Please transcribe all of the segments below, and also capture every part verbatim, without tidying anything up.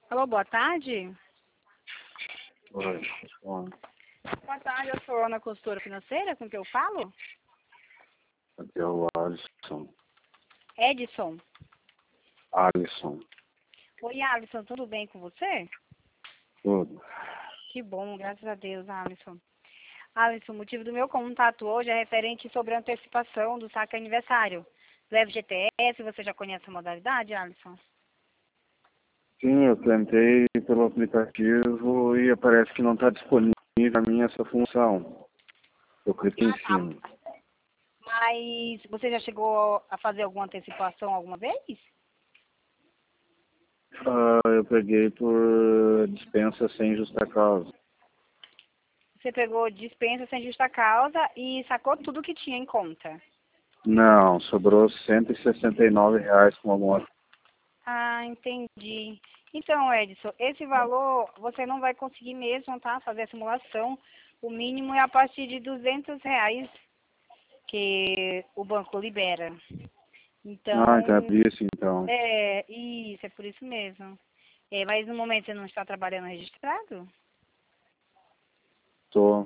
Alô, boa tarde. Oi, bom, Boa tarde, eu sou Ana Consultora Financeira, com quem eu falo? aqui é o Alisson. Edson. Alisson, Oi, Alisson, tudo bem com você? tudo. Que bom, graças a Deus, Alisson. Alisson, o motivo do meu contato hoje é referente sobre a antecipação do saque aniversário. Do F G T S, você já conhece a modalidade, Alisson? Sim, eu tentei pelo aplicativo e parece que não está disponível a mim essa função. Eu cliquei em cima. Mas você já chegou a fazer alguma antecipação alguma vez? Ah, eu peguei por dispensa sem justa causa. Você pegou dispensa sem justa causa e sacou tudo que tinha em conta. Não, sobrou cento e sessenta e nove reais com alguma. Ah, entendi. Então, Edson, esse valor você não vai conseguir mesmo, tá? Fazer a simulação. O mínimo é a partir de duzentos reais que o banco libera. Ah, então é Então, por isso então. é, isso, é por isso mesmo. É, mas no momento você não está trabalhando registrado? Tô.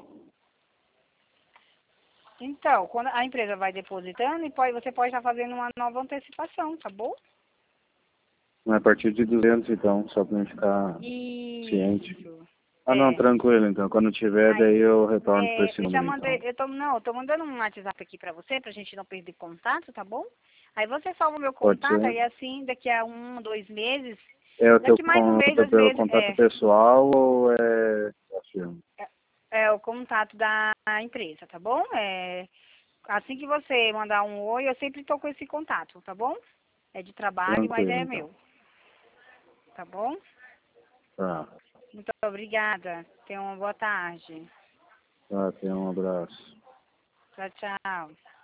Então, quando a empresa vai depositando, e pode, você pode estar fazendo uma nova antecipação, tá bom? A partir de duzentos então, só para mim ficar ciente. Isso. Ah, não, É. tranquilo então. Quando tiver, Aí, daí eu retorno para é, esse eu já número mandei, então. eu tô, não, eu tô mandando um WhatsApp aqui pra você, pra gente não perder contato, tá bom? Aí você salva o meu Pode contato, ser? aí assim, daqui a um, dois meses, É o teu, daqui mais um con- mês, teu, dois teu meses, contato é, pessoal ou é da firma? é, é o contato da empresa, tá bom? É, assim que você mandar um oi, eu sempre tô com esse contato, tá bom? É de trabalho, mas Tranquilo é então. meu, tá bom? Tá. Muito obrigada, tenha uma boa tarde. Tá, tenha um abraço. Tchau, tchau.